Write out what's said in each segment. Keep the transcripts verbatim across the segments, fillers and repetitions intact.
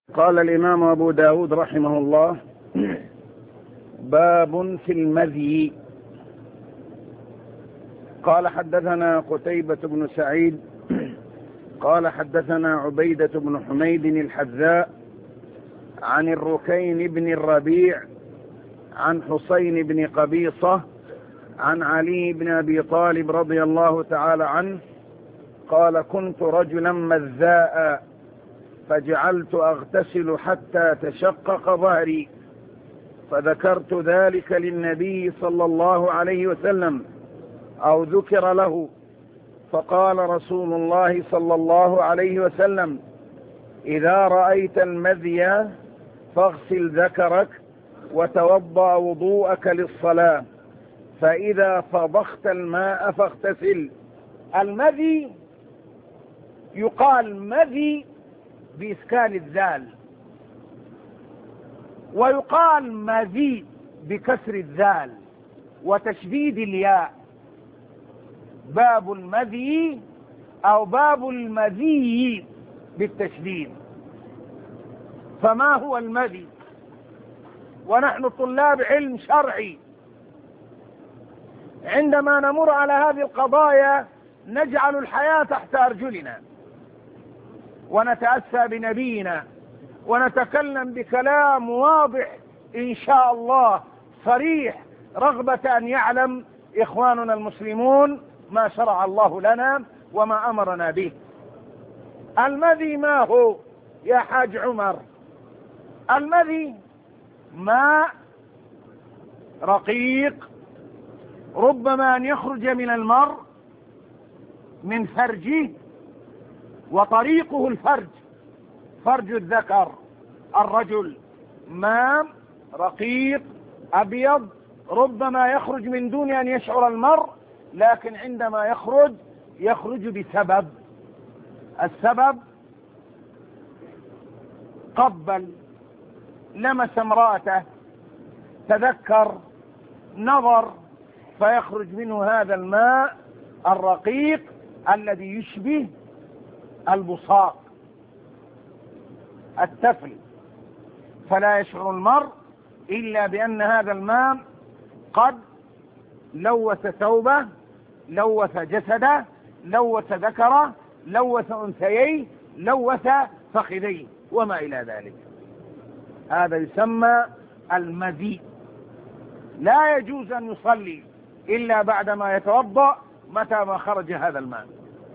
قال الإمام أبو داود رحمه الله: باب في المذي. قال: حدثنا قتيبة بن سعيد قال حدثنا عبيدة بن حميد الحذاء عن الركين بن الربيع عن حسين بن قبيصة عن علي بن أبي طالب رضي الله تعالى عنه قال: كنت رجلا مذاء فجعلت أغتسل حتى تشقق ظهري، فذكرت ذلك للنبي صلى الله عليه وسلم أو ذكر له، فقال رسول الله صلى الله عليه وسلم: إذا رأيت المذي فاغسل ذكرك وتوضأ وضوءك للصلاة، فإذا فضخت الماء فاغتسل. المذي يقال مذي بإسكان الذال، ويقال مذي بكسر الذال وتشديد الياء. باب المذي أو باب المذي بالتشديد. فما هو المذي؟ ونحن طلاب علم شرعي عندما نمر على هذه القضايا نجعل الحياة تحت أرجلنا ونتأسى بنبينا ونتكلم بكلام واضح إن شاء الله صريح، رغبة أن يعلم إخواننا المسلمون ما شرع الله لنا وما أمرنا به. المذي ما هو يا حاج عمر؟ المذي ماء رقيق ربما أن يخرج من المرء من فرجه، وطريقه الفرج، فرج الذكر الرجل، ماء رقيق أبيض ربما يخرج من دون أن يشعر المرء، لكن عندما يخرج يخرج بسبب. السبب قبل، لمس امرأته، تذكر، نظر، فيخرج منه هذا الماء الرقيق الذي يشبه البصاق التفل، فلا يشعر المرء إلا بأن هذا الماء قد لوث ثوبه، لوث جسده، لوث ذكره، لوث أنثييه، لوث فخذيه وما إلى ذلك. هذا يسمى المذي. لا يجوز أن يصلي إلا بعدما يتوضأ متى ما خرج هذا الماء.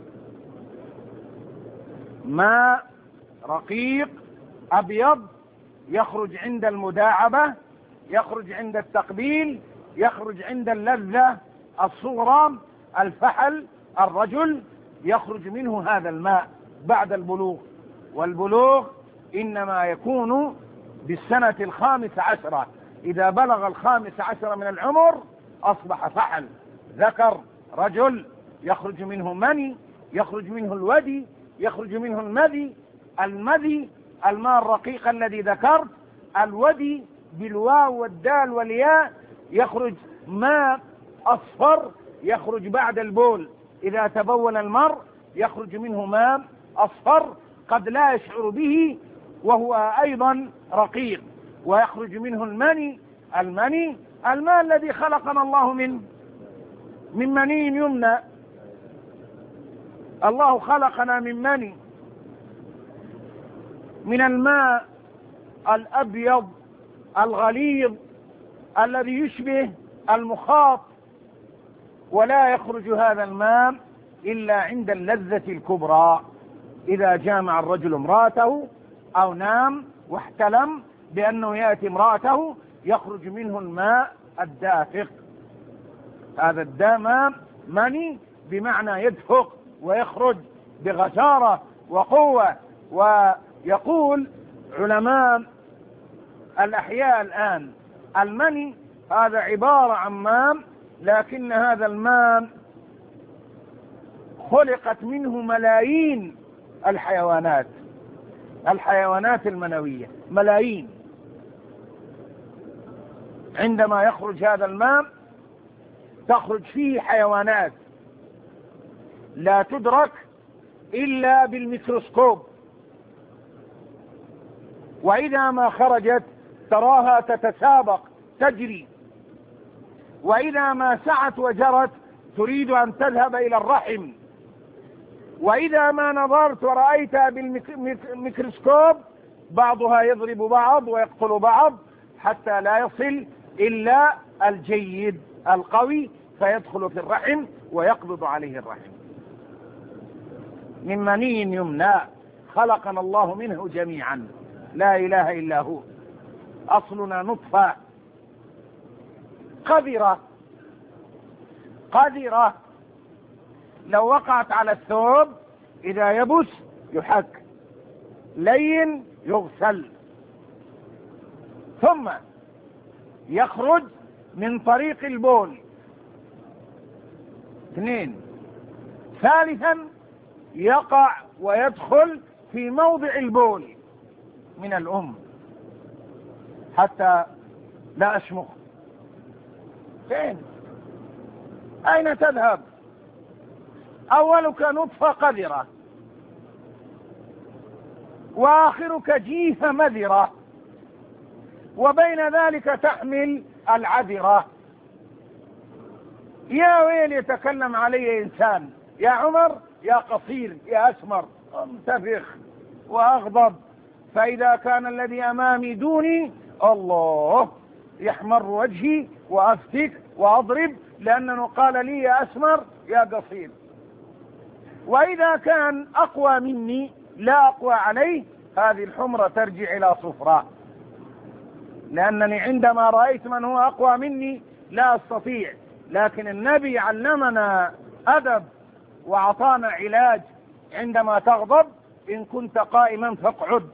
ماء رقيق أبيض يخرج عند المداعبة، يخرج عند التقبيل، يخرج عند اللذة الصغرى، الفحل، الرجل، يخرج منه هذا الماء بعد البلوغ. والبلوغ إنما يكون بالسنة الخامسة عشرة. إذا بلغ الخامسة عشرة من العمر أصبح فحل، ذكر، رجل، يخرج منه مني، يخرج منه الودي، يخرج منه المذي. المذي الماء الرقيق الذي ذكرت. الودي بالواو والدال والياء يخرج ماء أصفر يخرج بعد البول. إذا تبول المرء يخرج منه ماء أصفر قد لا يشعر به وهو أيضا رقيق. ويخرج منه المني. المني الماء الذي خلقنا الله منه، من مني يمنى. الله خلقنا من مني، من الماء الأبيض الغليظ الذي يشبه المخاط، ولا يخرج هذا الماء إلا عند اللذة الكبرى. إذا جامع الرجل امرأته أو نام واحتلم بأنه يأتي امرأته يخرج منه الماء الدافق. هذا الدم مني بمعنى يدفق ويخرج بغزارة وقوة. ويقول علماء الأحياء الآن المني هذا عبارة عن ماء، لكن هذا الماء خلقت منه ملايين الحيوانات، الحيوانات المنوية ملايين. عندما يخرج هذا الماء تخرج فيه حيوانات لا تدرك إلا بالميكروسكوب. وإذا ما خرجت تراها تتسابق تجري، وإذا ما سعت وجرت تريد أن تذهب إلى الرحم، وإذا ما نظرت ورأيتها بالميكروسكوب بعضها يضرب بعض ويقتل بعض حتى لا يصل إلا الجيد القوي فيدخل في الرحم ويقبض عليه الرحم. من مني يمنى خلقنا الله منه جميعا، لا إله إلا هو، أصلنا نطفة قذرة قذرة لو وقعت على الثوب إذا يبس يحك، لين يغسل، ثم يخرج من طريق البول. اثنين، ثالثا يقع ويدخل في موضع البول من الأم حتى لا أشمخ. فين؟ أين تذهب؟ أولك نطفة قذرة، وآخرك جيفة مذرة، وبين ذلك تحمل العذرة. يا ويل يتكلم علي إنسان، يا عمر يا قصير يا أسمر، انتفخ وأغضب، فإذا كان الذي أمامي دوني الله يحمر وجهي وأفتك وأضرب لأنه قال لي يا أسمر يا قصير. وإذا كان أقوى مني لا أقوى عليه، هذه الحمرة ترجع إلى صفراء، لأنني عندما رأيت من هو أقوى مني لا أستطيع. لكن النبي علمنا أدب وأعطانا علاج. عندما تغضب إن كنت قائما فاقعد،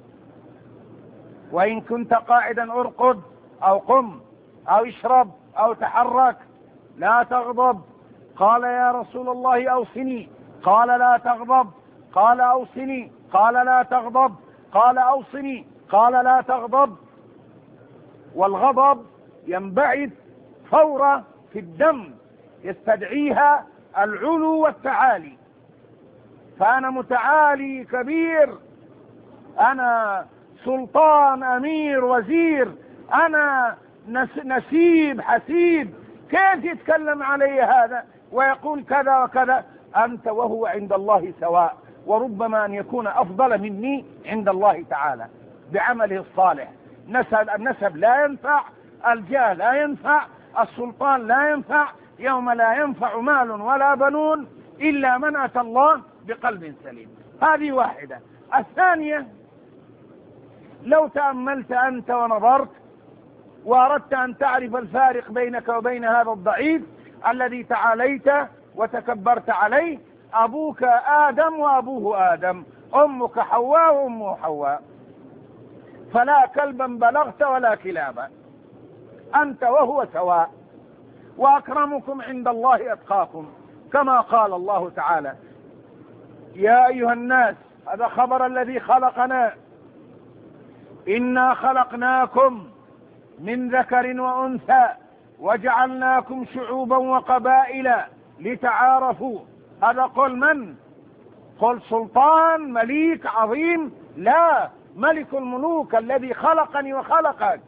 وإن كنت قاعدا ارقد أو قم أو اشرب أو تحرك، لا تغضب. قال يا رسول الله أوصني، قال لا تغضب، قال أوصني، قال لا تغضب، قال أوصني، قال لا تغضب. والغضب ينبعث فورة في الدم يستدعيها العلو والتعالي، فأنا متعالي كبير، أنا سلطان أمير وزير، أنا نسيب حسيب، كيف يتكلم علي هذا ويقول كذا وكذا؟ أنت وهو عند الله سواء، وربما أن يكون أفضل مني عند الله تعالى بعمله الصالح. نسب النسب لا ينفع، الجاه لا ينفع، السلطان لا ينفع، يوم لا ينفع مال ولا بنون إلا من أتى الله بقلب سليم. هذه واحدة. الثانية، لو تأملت أنت ونظرت وأردت أن تعرف الفارق بينك وبين هذا الضعيف الذي تعاليت وتكبرت عليه، أبوك آدم وأبوه آدم، أمك حواء وأمه حواء، فلا كلبا بلغت ولا كلابا، أنت وهو سواء. وأكرمكم عند الله أتقاكم، كما قال الله تعالى يا أيها الناس، هذا خبر الذي خلقنا، إنا خلقناكم من ذكر وأنثى وجعلناكم شعوبا وقبائل لتعارفوا. هذا قول من؟ قل سلطان مليك عظيم؟ لا، ملك الملوك الذي خلقني وخلقك.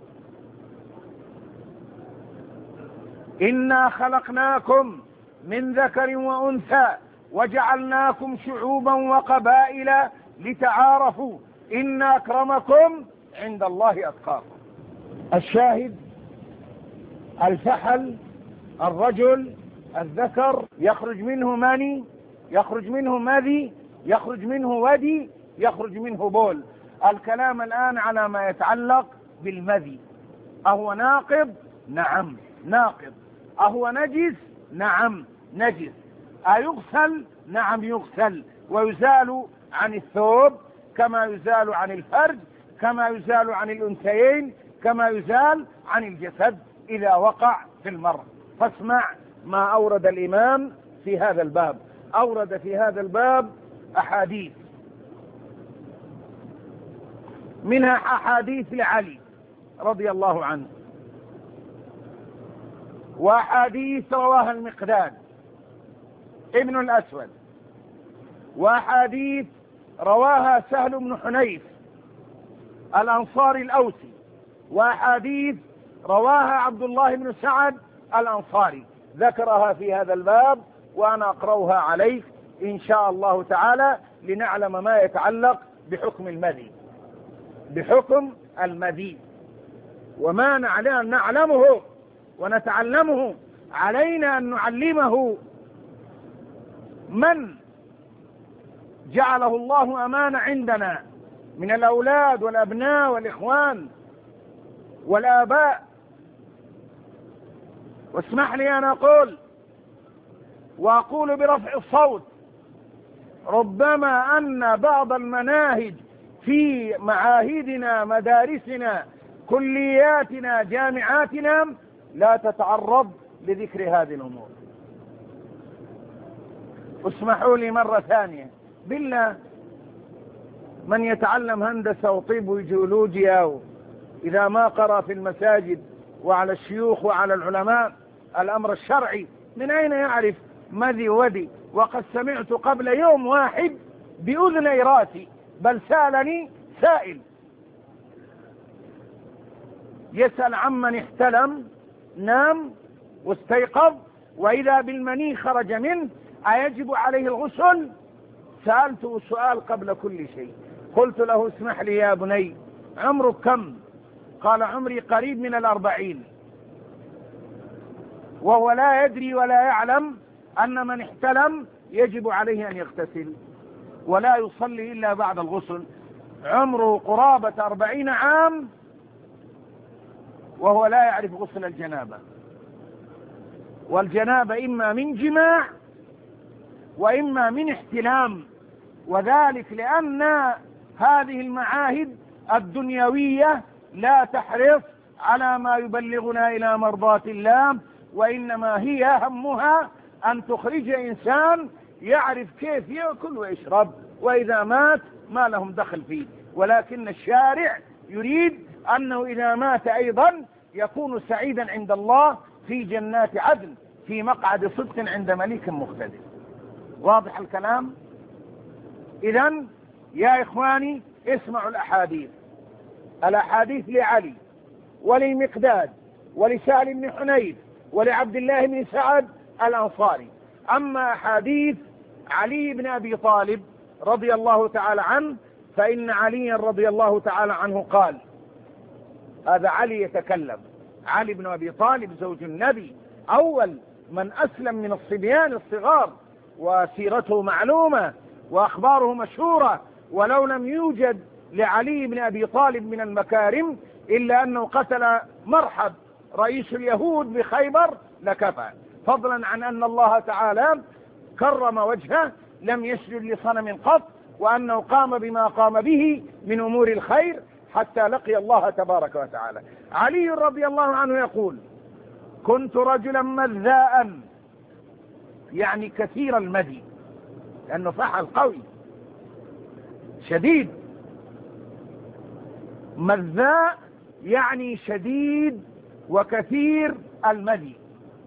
إنا خلقناكم من ذكر وأنثى وجعلناكم شعوبا وقبائل لتعارفوا إن أكرمكم عند الله أتقاكم. الشاهد، الفحل الرجل الذكر يخرج منه مني، يخرج منه مذي، يخرج منه ودي، يخرج منه بول. الكلام الآن على ما يتعلق بالمذي. أهو ناقض؟ نعم ناقض. أهو نجس؟ نعم نجس. أيغسل؟ نعم يغسل، ويزال عن الثوب كما يزال عن الفرج، كما يزال عن الأنثيين، كما يزال عن الجسد إذا وقع في المرء. فاسمع ما أورد الإمام في هذا الباب. أورد في هذا الباب أحاديث، منها أحاديث لعلي رضي الله عنه، وأحاديث رواها المقداد ابن الأسود، وأحاديث رواها سهل بن حنيف، الأنصاري الأوسي، وأحاديث رواها عبد الله بن سعد الأنصاري ذكرها في هذا الباب، وأنا أقرأها عليك إن شاء الله تعالى لنعلم ما يتعلق بحكم المذي بحكم المذي وما نعلمه ونتعلمه. علينا أن نعلمه من جعله الله أمانة عندنا من الأولاد والأبناء والإخوان والآباء. واسمح لي أن أقول وأقول برفع الصوت، ربما أن بعض المناهج في معاهدنا مدارسنا كلياتنا جامعاتنا لا تتعرض لذكر هذه الأمور. اسمحوا لي مرة ثانية بالله، من يتعلم هندسة وطب وجيولوجيا إذا ما قرأ في المساجد وعلى الشيوخ وعلى العلماء الأمر الشرعي من أين يعرف مذي ودي؟ وقد سمعت قبل يوم واحد بأذني راسي، بل سألني سائل يسأل عمن احتلم نام واستيقظ وإذا بالمني خرج منه أيجب عليه الغسل؟ سألته سؤال قبل كل شيء، قلت له اسمح لي يا بني عمرك كم؟ قال عمري قريب من الأربعين، وهو لا يدري ولا يعلم أن من احتلم يجب عليه أن يغتسل ولا يصلي إلا بعد الغسل. عمره قرابة أربعين عام وهو لا يعرف غسل الجنابة، والجنابة إما من جماع وإما من احتلام، وذلك لأن هذه المعاهد الدنيوية لا تحرص على ما يبلغنا إلى مرضاة الله، وإنما هي همها أن تخرج إنسان يعرف كيف يأكل ويشرب، وإذا مات ما لهم دخل فيه. ولكن الشارع يريد أنه إذا مات أيضا يكون سعيدا عند الله في جنات عدن في مقعد صدق عند مليك مقتدر. واضح الكلام؟ إذن يا إخواني اسمعوا الأحاديث الأحاديث لعلي وللمقداد ولسهل بن حنيف ولعبد الله بن سعد الأنصاري. أما أحاديث علي بن أبي طالب رضي الله تعالى عنه فإن عليا رضي الله تعالى عنه قال، هذا علي يتكلم، علي بن أبي طالب زوج النبي أول من أسلم من الصبيان الصغار، وسيرته معلومة وأخباره مشهورة، ولو لم يوجد لعلي بن أبي طالب من المكارم إلا أنه قتل مرحب رئيس اليهود بخيبر لكفى، فضلا عن أن الله تعالى كرم وجهه لم يسجد لصنم قط، وأنه قام بما قام به من أمور الخير حتى لقي الله تبارك وتعالى. علي رضي الله عنه يقول: كنت رجلا مذاء، يعني كثير المذي، لأنه فحل قوي شديد. مذاء يعني شديد وكثير المذي.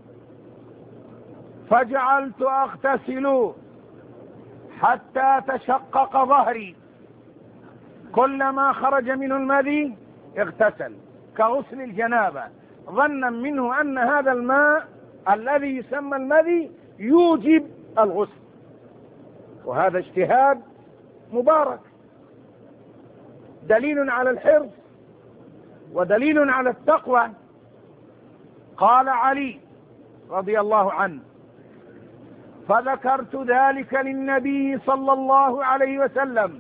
فجعلت أغتسل حتى تشقق ظهري، كلما خرج منه المذي اغتسل كغسل الجنابة، ظنا منه أن هذا الماء الذي يسمى المذي يوجب الغسل، وهذا اجتهاد مبارك، دليل على الحرص ودليل على التقوى. قال علي رضي الله عنه: فذكرت ذلك للنبي صلى الله عليه وسلم.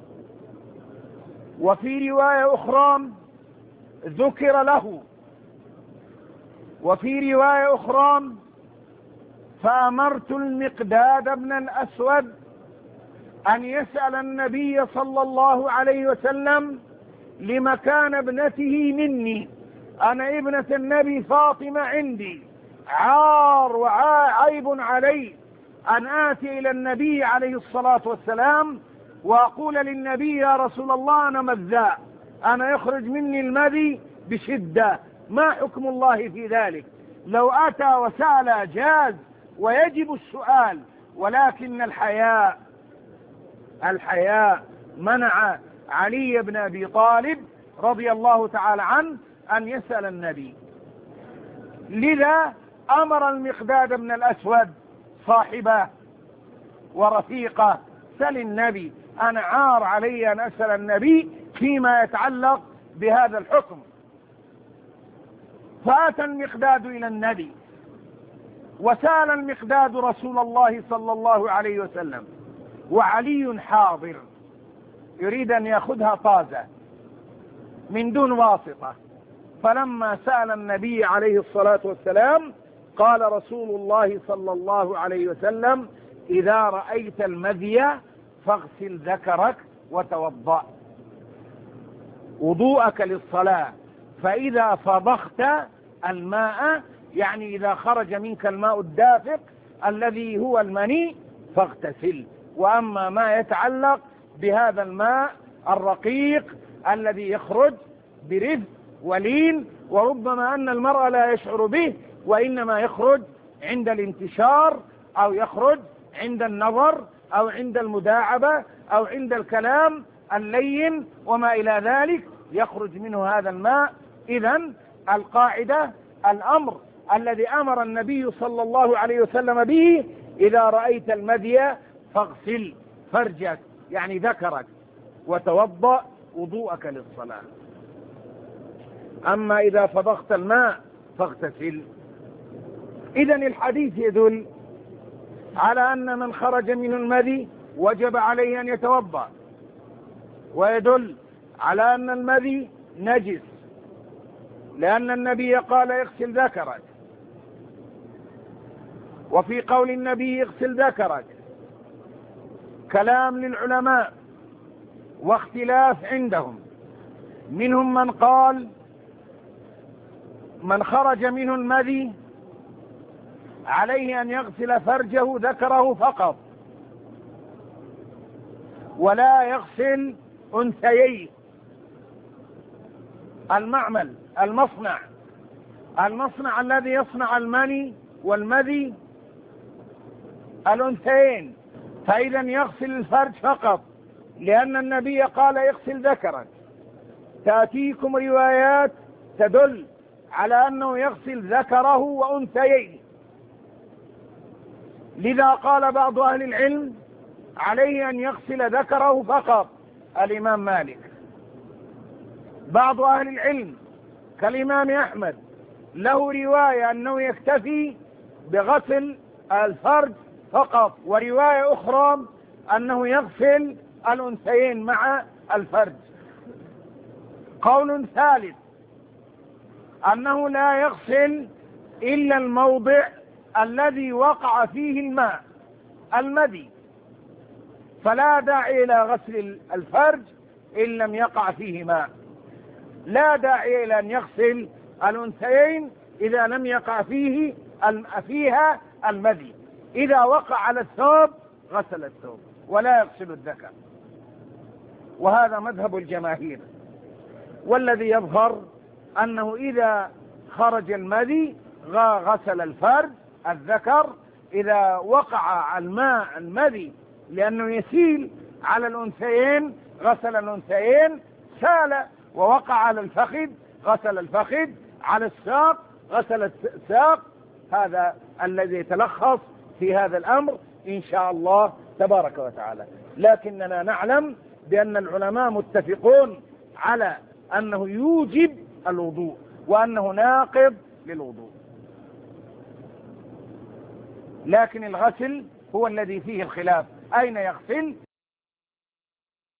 وفي رواية أخرى ذكر له، وفي رواية أخرى فأمرت المقداد بن الأسود أن يسأل النبي صلى الله عليه وسلم لمكان ابنته مني، أنا ابنة النبي فاطمة عندي عار وعيب علي أن آتي إلى النبي عليه الصلاة والسلام وأقول للنبي: يا رسول الله أنا مذاء، أنا يخرج مني المذي بشدة، ما حكم الله في ذلك؟ لو أتى وسأل جاز ويجب السؤال، ولكن الحياء الحياء منع علي بن أبي طالب رضي الله تعالى عنه أن يسأل النبي. لذا أمر المقداد بن الأسود صاحبه ورفيقه: سل النبي، أنا عار علي أن أسأل النبي فيما يتعلق بهذا الحكم. فأتى المقداد إلى النبي وسأل المقداد رسول الله صلى الله عليه وسلم، وعلي حاضر يريد أن يأخذها طازة من دون واسطة. فلما سأل النبي عليه الصلاة والسلام قال رسول الله صلى الله عليه وسلم: إذا رأيت المذي فاغسل ذكرك وتوضأ وضوءك للصلاة، فإذا فضخت الماء، يعني إذا خرج منك الماء الدافق الذي هو المني، فاغتسل. وأما ما يتعلق بهذا الماء الرقيق الذي يخرج برفق ولين، وربما أن المرء لا يشعر به، وإنما يخرج عند الانتشار أو يخرج عند النظر أو عند المداعبة أو عند الكلام اللين وما إلى ذلك، يخرج منه هذا الماء. إذن القاعدة، الأمر الذي أمر النبي صلى الله عليه وسلم به: إذا رأيت المذي فاغسل فرجك، يعني ذكرك، وتوضأ وضوءك للصلاة. أما إذا فضخت الماء فاغتسل. إذن الحديث يدل على أن من خرج من المذي وجب عليه أن يتوضأ، ويدل على أن المذي نجس، لأن النبي قال: اغسل ذكرك. وفي قول النبي اغسل ذكرك كلام للعلماء واختلاف عندهم، منهم من قال من خرج منه المذي عليه أن يغسل فرجه ذكره فقط، ولا يغسل أنثييه. المعمل، المصنع المصنع الذي يصنع المني والمذي الأنثيين، فإذا يغسل الفرج فقط، لأن النبي قال: يغسل ذكرك. تأتيكم روايات تدل على أنه يغسل ذكره وأنثييه. لذا قال بعض أهل العلم: عليه أن يغسل ذكره فقط، الإمام مالك. بعض أهل العلم كالإمام أحمد له رواية أنه يكتفي بغسل الفرج فقط، ورواية أخرى أنه يغسل الأنثيين مع الفرج. قول ثالث أنه لا يغسل إلا الموضع الذي وقع فيه الماء، المذي، فلا داعي إلى غسل الفرج إن لم يقع فيه ماء، لا داعي إلى أن يغسل الأنثيين إذا لم يقع فيه فيها المذي. إذا وقع على الثوب غسل الثوب ولا يغسل الذكر، وهذا مذهب الجماهير. والذي يظهر أنه إذا خرج المذي غسل الفرج الذكر، إذا وقع الماء المذي لأنه يسيل على الأنثيين غسل الأنثيين، سال ووقع على الفخذ غسل الفخذ، على الساق غسل الساق. هذا الذي يتلخص في هذا الأمر إن شاء الله تبارك وتعالى. لكننا نعلم بأن العلماء متفقون على أنه يوجب الوضوء وأنه ناقض للوضوء، لكن الغسل هو الذي فيه الخلاف، أين يغسل؟